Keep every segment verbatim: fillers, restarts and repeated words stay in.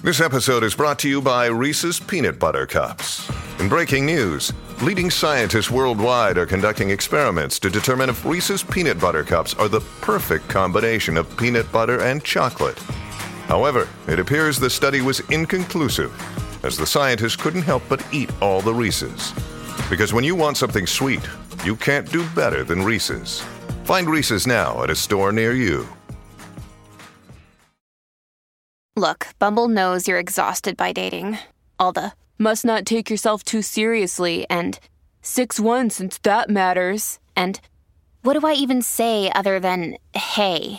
This episode is brought to you by Reese's Peanut Butter Cups. In breaking news, leading scientists worldwide are conducting experiments to determine if Reese's Peanut Butter Cups are the perfect combination of peanut butter and chocolate. However, it appears the study was inconclusive, as the scientists couldn't help but eat all the Reese's. Because when you want something sweet, you can't do better than Reese's. Find Reese's now at a store near you. Look, Bumble knows you're exhausted by dating. All the, must not take yourself too seriously, and six one since that matters, and what do I even say other than, hey?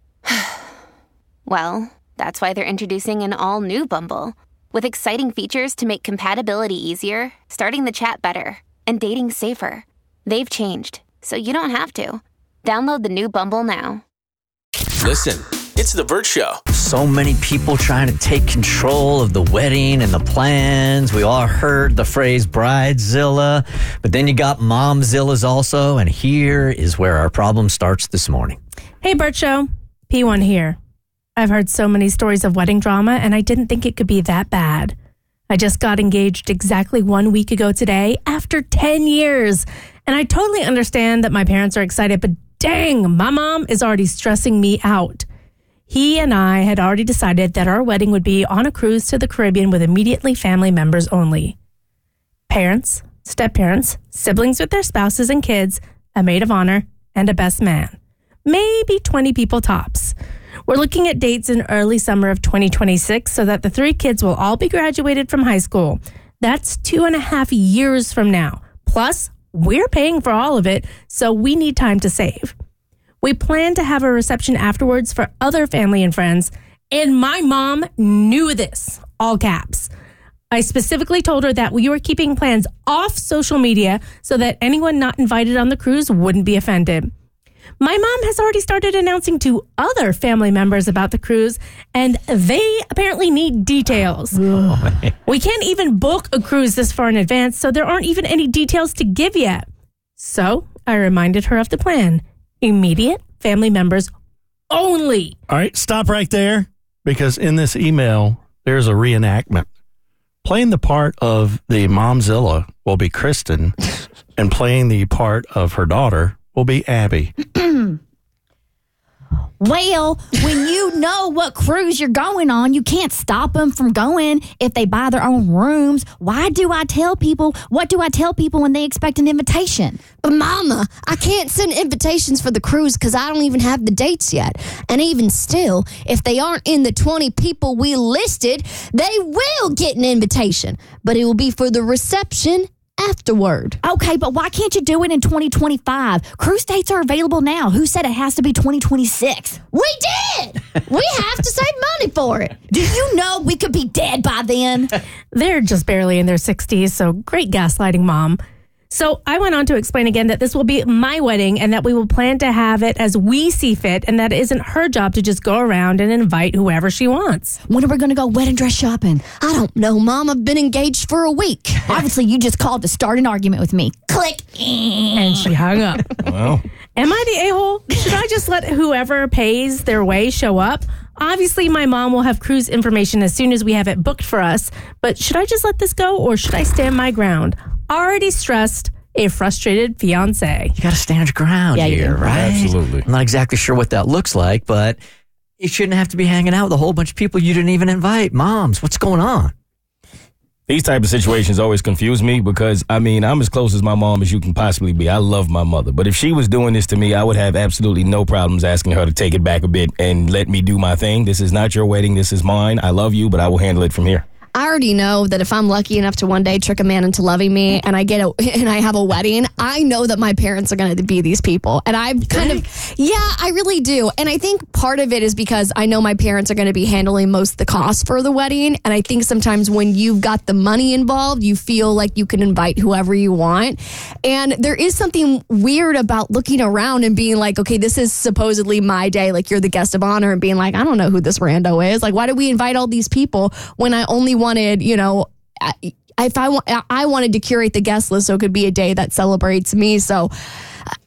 Well, that's why they're introducing an all-new Bumble, with exciting features to make compatibility easier, starting the chat better, and dating safer. They've changed, so you don't have to. Download the new Bumble now. Listen, it's The Bert Show. So many people trying to take control of the wedding and the plans. We all heard the phrase Bridezilla, but then you got Momzillas also, and here is where our problem starts this morning. Hey, Bert Show. P one here. I've heard so many stories of wedding drama, and I didn't think it could be that bad. I just got engaged exactly one week ago today, after ten years. And I totally understand that my parents are excited, but dang, my mom is already stressing me out. He and I had already decided that our wedding would be on a cruise to the Caribbean with immediately family members only. Parents, step-parents, siblings with their spouses and kids, a maid of honor, and a best man. Maybe twenty people tops. We're looking at dates in early summer of twenty twenty-six so that the three kids will all be graduated from high school. That's two and a half years from now. Plus, we're paying for all of it, so we need time to save. We plan to have a reception afterwards for other family and friends, and my mom knew this, all caps. I specifically told her that we were keeping plans off social media so that anyone not invited on the cruise wouldn't be offended. My mom has already started announcing to other family members about the cruise, and they apparently need details. We can't even book a cruise this far in advance, so there aren't even any details to give yet. So I reminded her of the plan. Immediate family members only. All right, stop right there, because in this email, there's a reenactment. Playing the part of the Momzilla will be Kristen, and playing the part of her daughter will be Abby. Well, when you know what cruise you're going on, you can't stop them from going if they buy their own rooms. Why do I tell people? What do I tell people when they expect an invitation? But Mama, I can't send invitations for the cruise because I don't even have the dates yet. And even still, if they aren't in the twenty people we listed, they will get an invitation. But it will be for the reception afterward. Okay, but why can't you do it in twenty twenty-five? Cruise dates are available now. Who said it has to be twenty twenty-six? We did! We have to save money for it. Do you know we could be dead by then? They're just barely in their sixties, so great gaslighting, Mom. So I went on to explain again that this will be my wedding and that we will plan to have it as we see fit, and that it isn't her job to just go around and invite whoever she wants. When are we going to go wedding dress shopping? I don't know, Mom. I've been engaged for a week. Obviously, you just called to start an argument with me. Click. And she hung up. Well, am I the a-hole? Should I just let whoever pays their way show up? Obviously, my mom will have cruise information as soon as we have it booked for us, but should I just let this go, or should I stand my ground? Already stressed, a frustrated fiance. You got to stand your ground Yeah, you here, do. right? Absolutely. I'm not exactly sure what that looks like, but you shouldn't have to be hanging out with a whole bunch of people you didn't even invite. Moms, what's going on? These type of situations always confuse me because, I mean, I'm as close as my mom as you can possibly be. I love my mother. But if she was doing this to me, I would have absolutely no problems asking her to take it back a bit and let me do my thing. This is not your wedding. This is mine. I love you, but I will handle it from here. I already know that if I'm lucky enough to one day trick a man into loving me and I get a and I have a wedding, I know that my parents are going to be these people. And I'm kind of, yeah, I really do. And I think part of it is because I know my parents are going to be handling most of the costs for the wedding. And I think sometimes when you've got the money involved, you feel like you can invite whoever you want. And there is something weird about looking around and being like, okay, this is supposedly my day. Like, you're the guest of honor, and being like, I don't know who this rando is. Like, why did we invite all these people when I only wanted, you know, if I want, I wanted to curate the guest list so it could be a day that celebrates me. So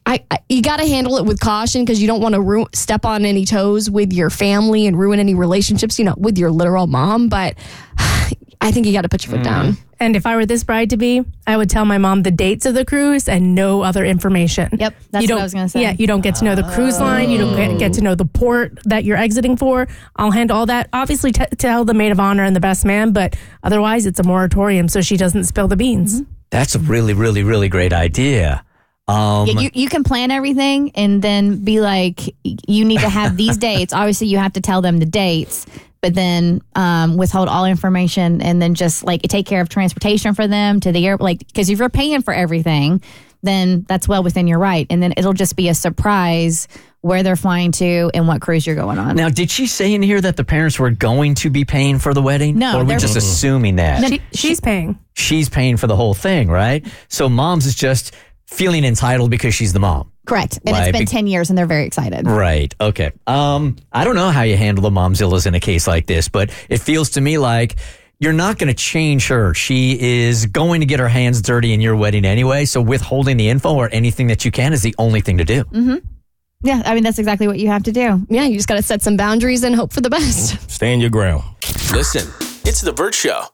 I, I you got to handle it with caution because you don't want to ru- step on any toes with your family and ruin any relationships, you know, with your literal mom. But I think you got to put your foot mm. down. And if I were this bride to be, I would tell my mom the dates of the cruise and no other information. Yep, that's you what I was going to say. Yeah, you don't get to know the cruise line. You don't get, get to know the port that you're exiting for. I'll handle all that. Obviously, t- tell the maid of honor and the best man, but otherwise, it's a moratorium so she doesn't spill the beans. Mm-hmm. That's a really, really, really great idea. Um, yeah, you, you can plan everything and then be like, you need to have these dates. Obviously, you have to tell them the dates. But then um, withhold all information and then just like take care of transportation for them to the air. Like, because if you're paying for everything, then that's well within your right. And then it'll just be a surprise where they're flying to and what cruise you're going on. Now, did she say in here that the parents were going to be paying for the wedding? No. Or are we just assuming that? No, she, she's paying. She's paying for the whole thing, right? So mom's is just feeling entitled because she's the mom. Correct. And Like, it's been ten years and they're very excited. Right. Okay. Um, I don't know how you handle the momzillas in a case like this, but it feels to me like you're not going to change her. She is going to get her hands dirty in your wedding anyway. So withholding the info or anything that you can is the only thing to do. Mm-hmm. Yeah. I mean, that's exactly what you have to do. Yeah. You just got to set some boundaries and hope for the best. Stand your ground. Listen, it's The Bert Show.